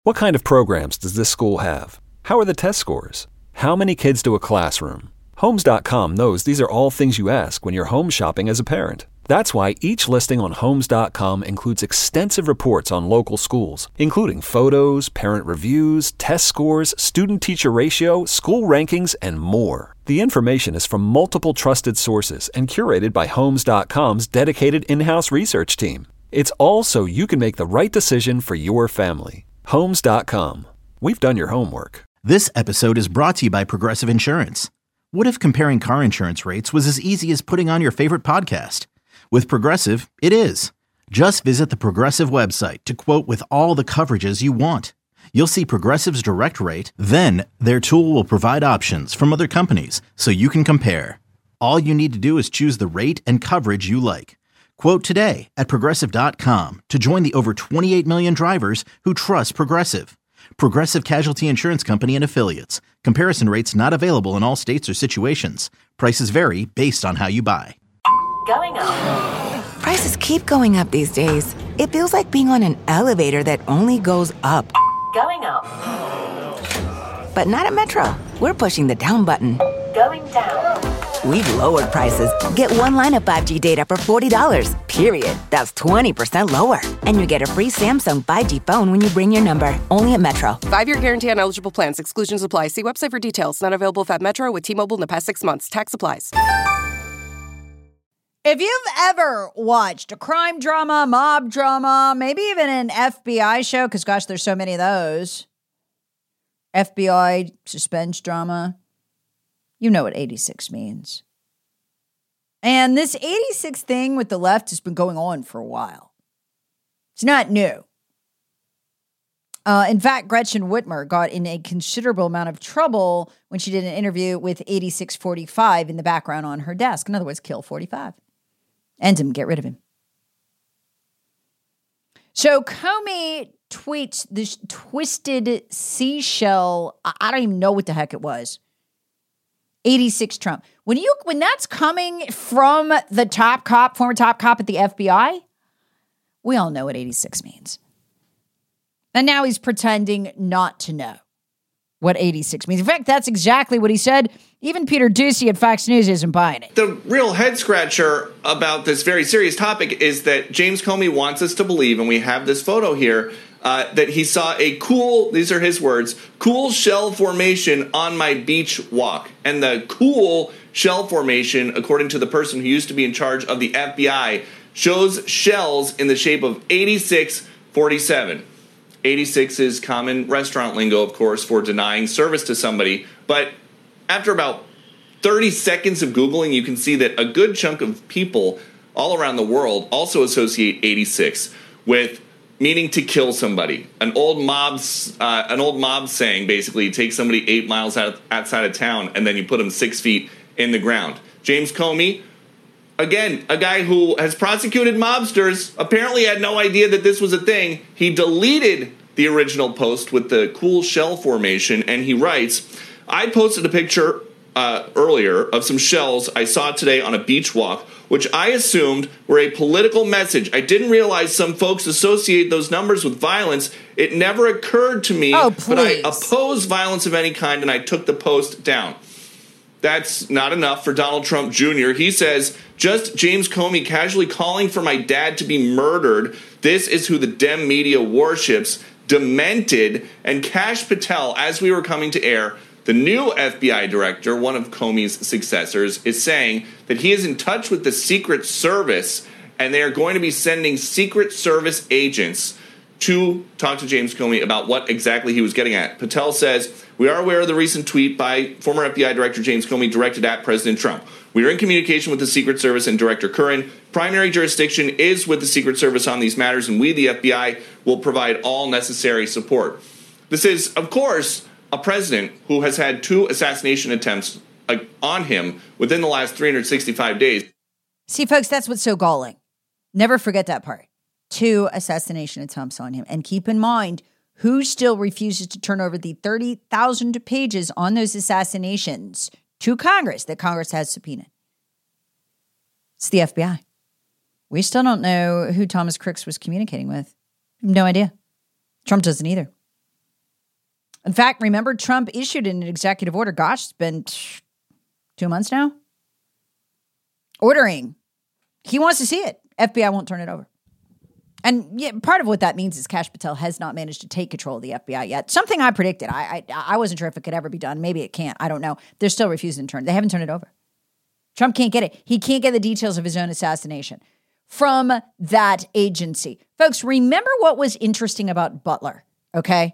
What kind of programs does this school have? How are the test scores? How many kids do a classroom? Homes.com knows these are all things you ask when you're home shopping as a parent. That's why each listing on Homes.com includes extensive reports on local schools, including photos, parent reviews, test scores, student-teacher ratio, school rankings, and more. The information is from multiple trusted sources and curated by Homes.com's dedicated in-house research team. It's all so you can make the right decision for your family. Homes.com. We've done your homework. This episode is brought to you by Progressive Insurance. What if comparing car insurance rates was as easy as putting on your favorite podcast? With Progressive, it is. Just visit the Progressive website to quote with all the coverages you want. You'll see Progressive's direct rate, then their tool will provide options from other companies so you can compare. All you need to do is choose the rate and coverage you like. Quote today at Progressive.com to join the over 28 million drivers who trust Progressive. Progressive Casualty Insurance Company and Affiliates. Comparison rates not available in all states or situations. Prices vary based on how you buy. Going up. Prices keep going up these days. It feels like being on an elevator that only goes up. Going up. But not at Metro. We're pushing the down button. Going down. We've lowered prices. Get one line of 5G data for $40, period. That's 20% lower. And you get a free Samsung 5G phone when you bring your number. Only at Metro. 5-year guarantee on eligible plans. Exclusions apply. See website for details. Not available at Metro with T-Mobile in the past 6 months. Tax applies. If you've ever watched a crime drama, mob drama, maybe even an FBI show, because gosh, there's so many of those. FBI suspense drama. You know what 86 means. And this 86 thing with the left has been going on for a while. It's not new. In fact, Gretchen Whitmer got in a considerable amount of trouble when she did an interview with 8645 in the background on her desk. In other words, kill 45. End him, get rid of him. So Comey tweets this twisted seashell. I don't even know what the heck it was. 86 Trump. When that's coming from the top cop, former top cop at the FBI, we all know what 86 means. And now he's pretending not to know what 86 means. In fact, that's exactly what he said. Even Peter Doocy at Fox News isn't buying it. The real head scratcher about this very serious topic is that James Comey wants us to believe, and we have this photo here, that he saw a cool, these are his words, cool shell formation on my beach walk. And the cool shell formation, according to the person who used to be in charge of the FBI, shows shells in the shape of 8647. 86 is common restaurant lingo, of course, for denying service to somebody. But after about 30 seconds of Googling, you can see that a good chunk of people all around the world also associate 86 with meaning to kill somebody. An old mob saying, basically, you take somebody 8 miles outside of town and then you put them 6 feet in the ground. James Comey, again, a guy who has prosecuted mobsters, apparently had no idea that this was a thing. He deleted the original post with the cool shell formation, and he writes, I posted a picture earlier of some shells I saw today on a beach walk, which I assumed were a political message. I didn't realize some folks associate those numbers with violence. It never occurred to me, but I oppose violence of any kind, and I took the post down. That's not enough for Donald Trump Jr. He says, just James Comey casually calling for my dad to be murdered. This is who the Dem media worships. Demented. And Kash Patel, as we were coming to air, the new FBI director, one of Comey's successors, is saying that he is in touch with the Secret Service, and they are going to be sending Secret Service agents to talk to James Comey about what exactly he was getting at. Patel says, we are aware of the recent tweet by former FBI Director James Comey directed at President Trump. We are in communication with the Secret Service and Director Curran. Primary jurisdiction is with the Secret Service on these matters, and we, the FBI, will provide all necessary support. This is, of course, a president who has had 2 assassination attempts on him within the last 365 days. See, folks, that's what's so galling. Never forget that part. 2 assassination attempts on him. And keep in mind, who still refuses to turn over the 30,000 pages on those assassinations to Congress that Congress has subpoenaed? It's the FBI. We still don't know who Thomas Crooks was communicating with. No idea. Trump doesn't either. In fact, remember Trump issued an executive order. Gosh, it's been 2 months now. Ordering. He wants to see it. FBI won't turn it over. And yeah, part of what that means is Kash Patel has not managed to take control of the FBI yet. Something I predicted. I wasn't sure if it could ever be done. Maybe it can't. I don't know. They're still refusing to turn. They haven't turned it over. Trump can't get it. He can't get the details of his own assassination from that agency. Folks, remember what was interesting about Butler, okay?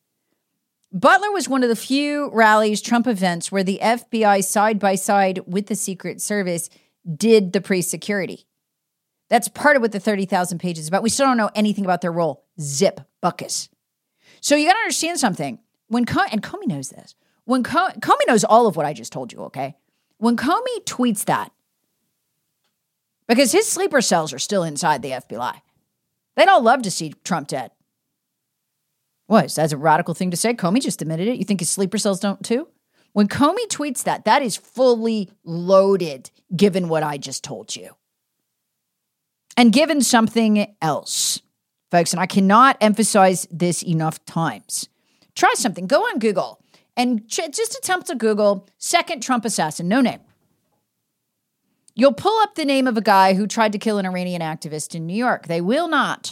Butler was one of the few rallies, Trump events, where the FBI side by side with the Secret Service did the pre-security. That's part of what the 30,000 pages is about. We still don't know anything about their role. Zip buckus. So you got to understand something. And Comey knows this. When Comey knows all of what I just told you, okay? When Comey tweets that, because his sleeper cells are still inside the FBI, they'd all love to see Trump dead. What? That's a radical thing to say. Comey just admitted it. You think his sleeper cells don't too? When Comey tweets that, that is fully loaded, given what I just told you. And given something else, folks, and I cannot emphasize this enough times. Try something. Go on Google and just attempt to Google second Trump assassin, no name. You'll pull up the name of a guy who tried to kill an Iranian activist in New York. They will not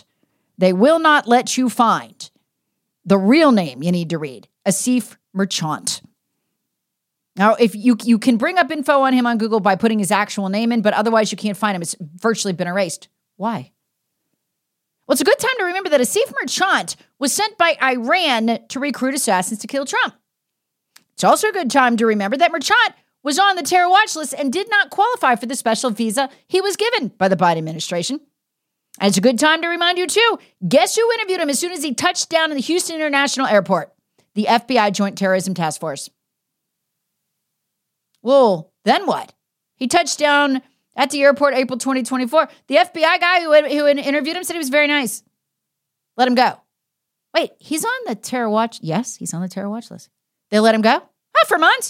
let you find the real name you need to read, Asif Merchant. Now, if you can bring up info on him on Google by putting his actual name in, but otherwise you can't find him. It's virtually been erased. Why? Well, it's a good time to remember that Asif Merchant was sent by Iran to recruit assassins to kill Trump. It's also a good time to remember that Merchant was on the terror watch list and did not qualify for the special visa he was given by the Biden administration. And it's a good time to remind you, too, guess who interviewed him as soon as he touched down in the Houston International Airport? The FBI Joint Terrorism Task Force. Well, then what? He touched down at the airport April 2024. The FBI guy who interviewed him said he was very nice. Let him go. Wait, he's on the terror watch? Yes, he's on the terror watch list. They let him go? For months.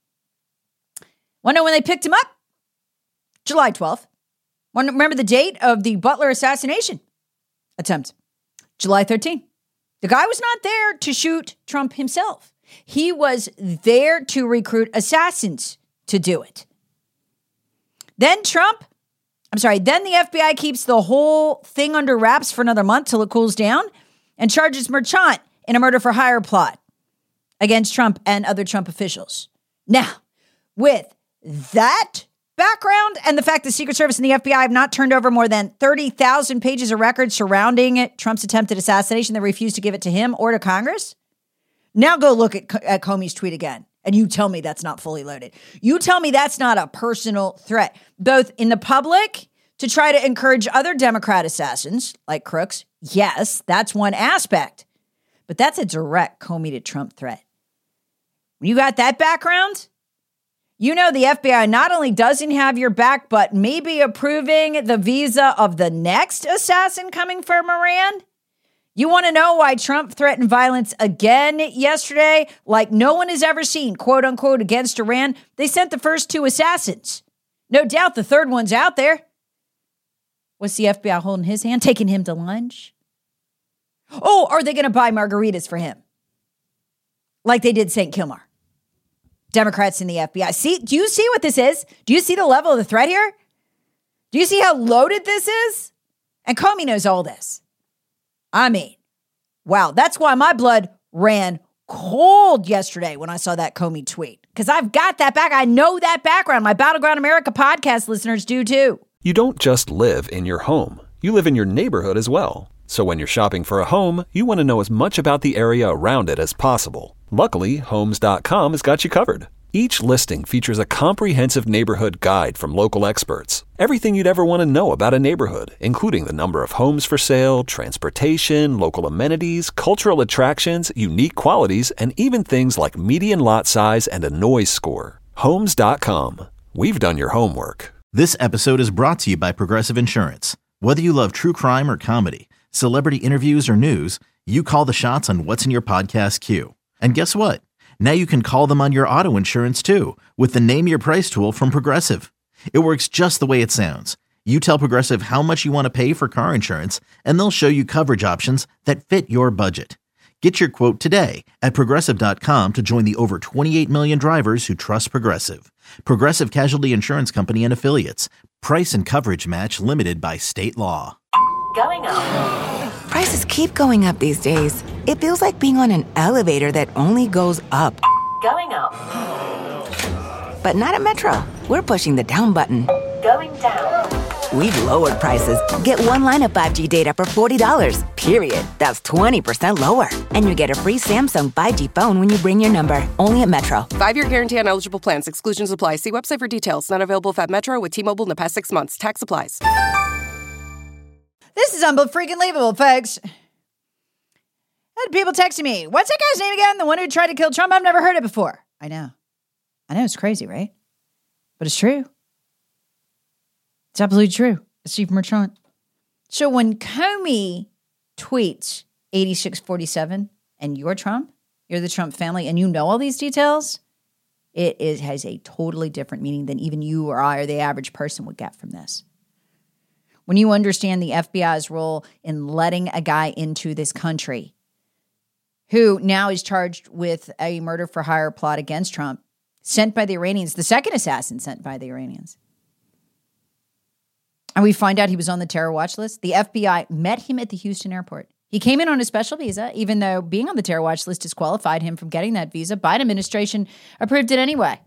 Want to know when they picked him up? July 12th. Want to remember the date of the Butler assassination attempt? July 13th. The guy was not there to shoot Trump himself. He was there to recruit assassins to do it. Then the FBI keeps the whole thing under wraps for another month till it cools down and charges Merchant in a murder for hire plot against Trump and other Trump officials. Now, with that background and the fact the Secret Service and the FBI have not turned over more than 30,000 pages of records surrounding Trump's attempted assassination, they refused to give it to him or to Congress. Now go look at Comey's tweet again, and you tell me that's not fully loaded. You tell me that's not a personal threat, both in the public to try to encourage other Democrat assassins like crooks. Yes, that's one aspect, but that's a direct Comey to Trump threat. When you got that background, you know the FBI not only doesn't have your back, but maybe approving the visa of the next assassin coming from Iran. You want to know why Trump threatened violence again yesterday, like no one has ever seen, quote unquote, against Iran? They sent the first two assassins. No doubt the third one's out there. Was the FBI holding his hand, taking him to lunch? Oh, are they going to buy margaritas for him? Like they did St. Kilmar. Democrats in the FBI. See, do you see what this is? Do you see the level of the threat here? Do you see how loaded this is? And Comey knows all this. I mean, wow, that's why my blood ran cold yesterday when I saw that Comey tweet. Because I've got that back. I know that background. My Battleground America podcast listeners do too. You don't just live in your home. You live in your neighborhood as well. So when you're shopping for a home, you want to know as much about the area around it as possible. Luckily, Homes.com has got you covered. Each listing features a comprehensive neighborhood guide from local experts. Everything you'd ever want to know about a neighborhood, including the number of homes for sale, transportation, local amenities, cultural attractions, unique qualities, and even things like median lot size and a noise score. Homes.com. We've done your homework. This episode is brought to you by Progressive Insurance. Whether you love true crime or comedy, celebrity interviews or news, you call the shots on what's in your podcast queue. And guess what? Now you can call them on your auto insurance too with the Name Your Price tool from Progressive. It works just the way it sounds. You tell Progressive how much you want to pay for car insurance, and they'll show you coverage options that fit your budget. Get your quote today at Progressive.com to join the over 28 million drivers who trust Progressive. Progressive Casualty Insurance Company and Affiliates. Price and coverage match limited by state law. Going up. Prices keep going up these days. It feels like being on an elevator that only goes up. Going up. But not at Metro. We're pushing the down button. Going down. We've lowered prices. Get one line of 5G data for $40, period. That's 20% lower. And you get a free Samsung 5G phone when you bring your number. Only at Metro. 5-year guarantee on eligible plans. Exclusions apply. See website for details. Not available at Metro with T-Mobile in the past 6 months. Tax applies. This is unbelievable, folks. I had people texting me, what's that guy's name again? The one who tried to kill Trump? I've never heard it before. I know, it's crazy, right? But it's true. It's absolutely true. It's Steve Merchant. So when Comey tweets 8647 and you're Trump, you're the Trump family, and you know all these details, it has a totally different meaning than even you or I or the average person would get from this. When you understand the FBI's role in letting a guy into this country who now is charged with a murder for hire plot against Trump, sent by the Iranians, the second assassin sent by the Iranians. And we find out he was on the terror watch list. The FBI met him at the Houston airport. He came in on a special visa, even though being on the terror watch list disqualified him from getting that visa. Biden administration approved it anyway.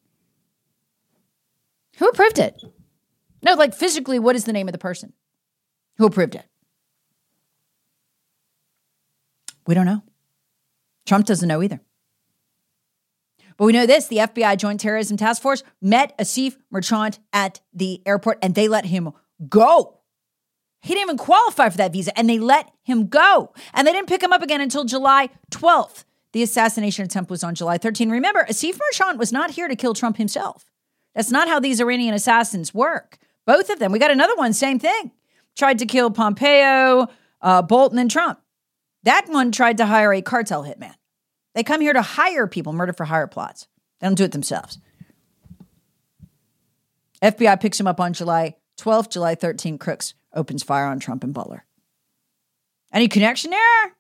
Who approved it? No, like physically, what is the name of the person who approved it? We don't know. Trump doesn't know either. But we know this, the FBI Joint Terrorism Task Force met Asif Merchant at the airport and they let him go. He didn't even qualify for that visa and they let him go. And they didn't pick him up again until July 12th. The assassination attempt was on July 13th. Remember, Asif Merchant was not here to kill Trump himself. That's not how these Iranian assassins work. Both of them. We got another one, same thing. Tried to kill Pompeo, Bolton, and Trump. That one tried to hire a cartel hitman. They come here to hire people, murder for hire plots. They don't do it themselves. FBI picks him up on July 12th, July 13th. Crooks opens fire on Trump and Butler. Any connection there?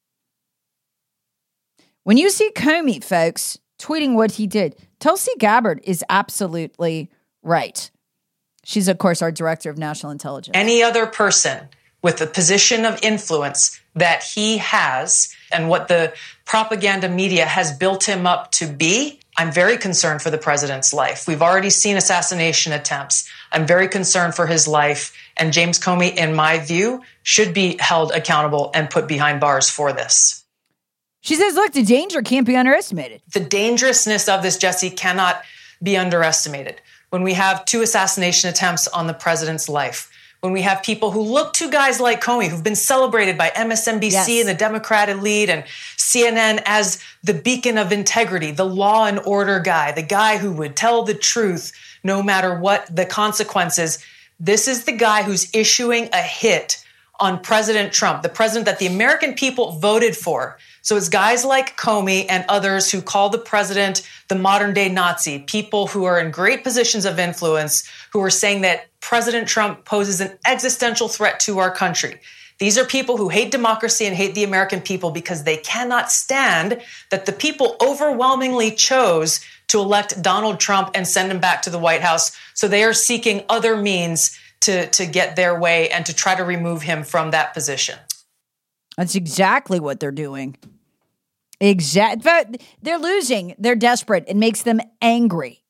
When you see Comey, folks, tweeting what he did, Tulsi Gabbard is absolutely right. She's, of course, our director of national intelligence. Any other person with the position of influence that he has and what the propaganda media has built him up to be, I'm very concerned for the president's life. We've already seen assassination attempts. I'm very concerned for his life. And James Comey, in my view, should be held accountable and put behind bars for this. She says, look, the danger can't be underestimated. The dangerousness of this, Jesse, cannot be underestimated. When we have 2 assassination attempts on the president's life, when we have people who look to guys like Comey, who've been celebrated by MSNBC and the Democrat elite and CNN as the beacon of integrity, the law and order guy, the guy who would tell the truth no matter what the consequences. This is the guy who's issuing a hit on President Trump, the president that the American people voted for. So it's guys like Comey and others who call the president the modern day Nazi, people who are in great positions of influence, who are saying that President Trump poses an existential threat to our country. These are people who hate democracy and hate the American people because they cannot stand that the people overwhelmingly chose to elect Donald Trump and send him back to the White House. So they are seeking other means to get their way and to try to remove him from that position. That's exactly what they're doing. But they're losing. They're desperate. It makes them angry.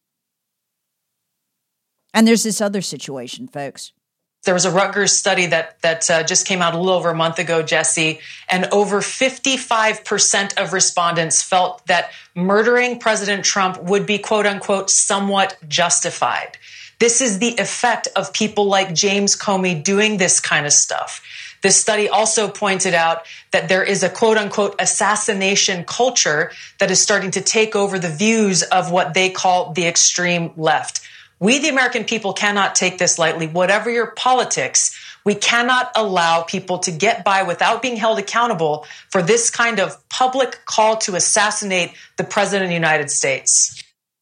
And there's this other situation, folks. There was a Rutgers study that just came out a little over a month ago, Jesse, and over 55% of respondents felt that murdering President Trump would be, quote unquote, somewhat justified. This is the effect of people like James Comey doing this kind of stuff. This study also pointed out that there is a quote unquote assassination culture that is starting to take over the views of what they call the extreme left. We, the American people, cannot take this lightly. Whatever your politics, we cannot allow people to get by without being held accountable for this kind of public call to assassinate the president of the United States.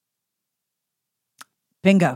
Bingo.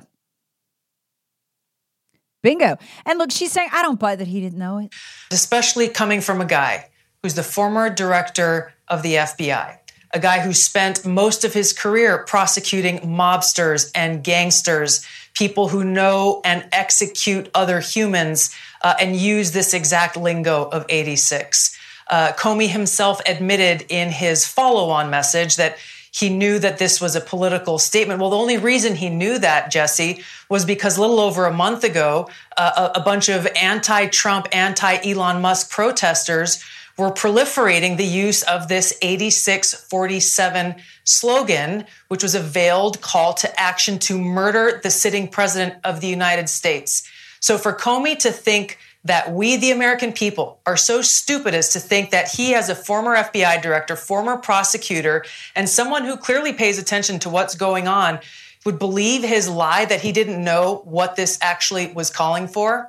Bingo. And look, she's saying, I don't buy that he didn't know it. Especially coming from a guy who's the former director of the FBI, a guy who spent most of his career prosecuting mobsters and gangsters, people who know and execute other humans and use this exact lingo of 86. Comey himself admitted in his follow-on message that he knew that this was a political statement. Well, the only reason he knew that, Jesse, was because a little over a month ago, a bunch of anti-Trump, anti-Elon Musk protesters were proliferating the use of this 8647 slogan, which was a veiled call to action to murder the sitting president of the United States. So for Comey to think that we, the American people, are so stupid as to think that he, as a former FBI director, former prosecutor, and someone who clearly pays attention to what's going on, would believe his lie that he didn't know what this actually was calling for?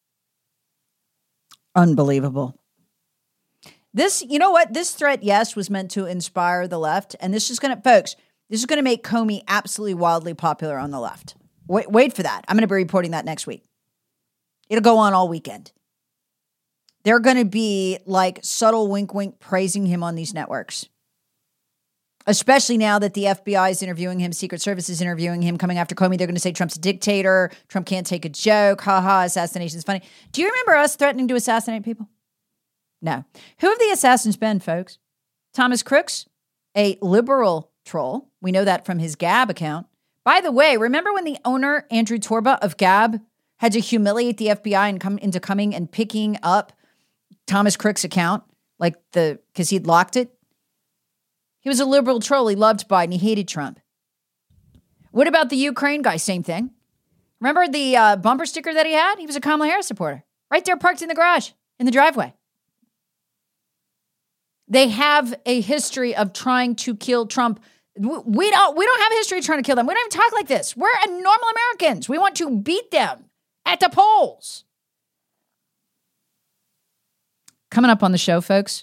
Unbelievable. This, you know what? This threat, yes, was meant to inspire the left. And this is going to, folks, this is going to make Comey absolutely wildly popular on the left. Wait for that. I'm going to be reporting that next week. It'll go on all weekend. They're going to be like subtle wink, wink, praising him on these networks. Especially now that the FBI is interviewing him, Secret Service is interviewing him, coming after Comey. They're going to say Trump's a dictator. Trump can't take a joke. Ha ha, assassination's funny. Do you remember us threatening to assassinate people? No. Who have the assassins been, folks? Thomas Crooks, a liberal troll. We know that from his Gab account. By the way, remember when the owner, Andrew Torba of Gab, had to humiliate the FBI and come into coming and picking up Thomas Crooks' account, because he'd locked it? He was a liberal troll. He loved Biden. He hated Trump. What about the Ukraine guy? Same thing. Remember the bumper sticker that he had? He was a Kamala Harris supporter. Right there parked in the garage, in the driveway. They have a history of trying to kill Trump. We don't have a history of trying to kill them. We don't even talk like this. We're normal Americans. We want to beat them at the polls. Coming up on the show, folks,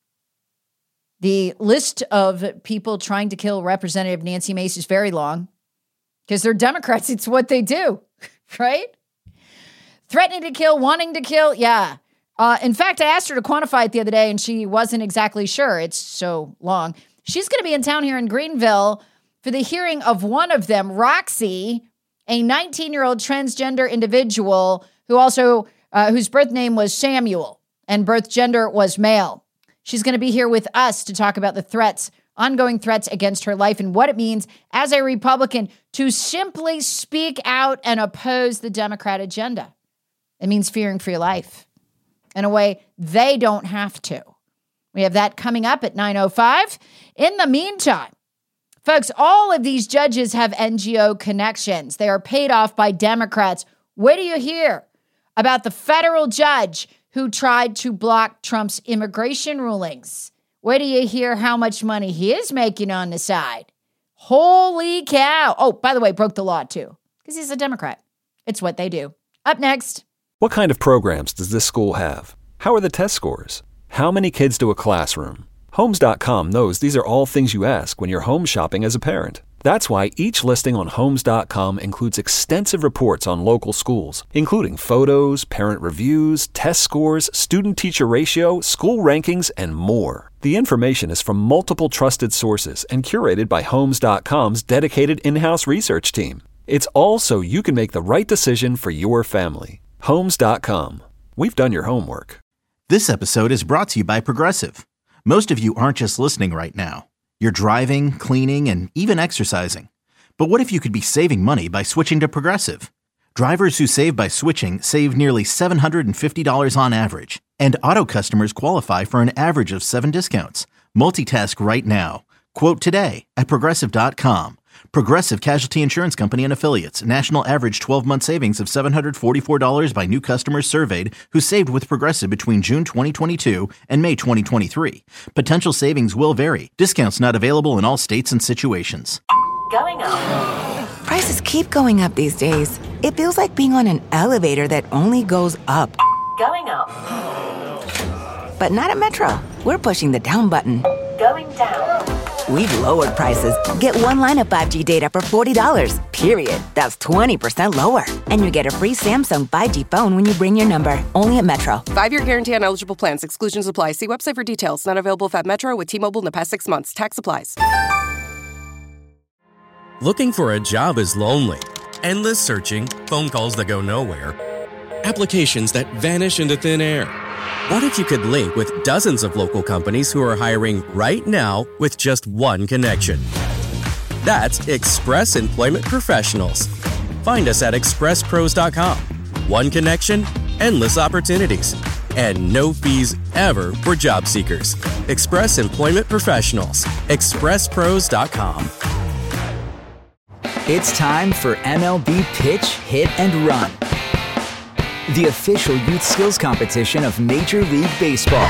the list of people trying to kill Representative Nancy Mace is very long because they're Democrats. It's what they do, right? Threatening to kill, wanting to kill. Yeah. In fact, I asked her to quantify it the other day and she wasn't exactly sure. It's so long. She's going to be in town here in Greenville for the hearing of one of them, Roxy, a 19-year-old transgender individual who also, whose birth name was Samuel and birth gender was male. She's going to be here with us to talk about the threats, ongoing threats against her life and what it means as a Republican to simply speak out and oppose the Democrat agenda. It means fearing for your life in a way they don't have to. We have that coming up at 9:05. In the meantime, folks, all of these judges have NGO connections. They are paid off by Democrats. What do you hear about the federal judge who tried to block Trump's immigration rulings? Where do you hear how much money he is making on the side? Holy cow. Oh, by the way, broke the law too, because he's a Democrat. It's what they do. Up next. What kind of programs does this school have? How are the test scores? How many kids do a classroom? Homes.com knows these are all things you ask when you're home shopping as a parent. That's why each listing on Homes.com includes extensive reports on local schools, including photos, parent reviews, test scores, student-teacher ratio, school rankings, and more. The information is from multiple trusted sources and curated by Homes.com's dedicated in-house research team. It's all so you can make the right decision for your family. Homes.com. We've done your homework. This episode is brought to you by Progressive. Most of you aren't just listening right now. You're driving, cleaning, and even exercising. But what if you could be saving money by switching to Progressive? Drivers who save by switching save nearly $750 on average. And auto customers qualify for an average of 7 discounts. Multitask right now. Quote today at Progressive.com. Progressive Casualty Insurance Company and Affiliates. National average 12-month savings of $744 by new customers surveyed who saved with Progressive between June 2022 and May 2023. Potential savings will vary. Discounts not available in all states and situations. Going up. Prices keep going up these days. It feels like being on an elevator that only goes up. Going up. But not at Metro. We're pushing the down button. Going down. We've lowered prices. Get one line of 5G data for $40, period. That's 20% lower. And you get a free Samsung 5G phone when you bring your number. Only at Metro. 5-year guarantee on eligible plans. Exclusions apply. See website for details. Not available at Metro with T-Mobile in the past 6 months. Tax applies. Looking for a job is lonely. Endless searching, phone calls that go nowhere, applications that vanish into thin air. What if you could link with dozens of local companies who are hiring right now with just one connection? That's Express Employment Professionals. Find us at expresspros.com. One connection, endless opportunities, and no fees ever for job seekers. Express Employment Professionals. expresspros.com. It's time for MLB Pitch, Hit, and Run, the official youth skills competition of Major League Baseball.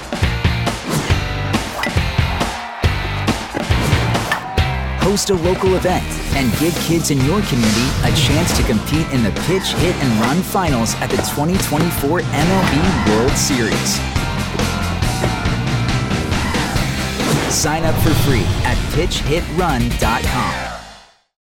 Host a local event and give kids in your community a chance to compete in the Pitch, Hit, and Run finals at the 2024 MLB World Series. Sign up for free at pitchhitrun.com.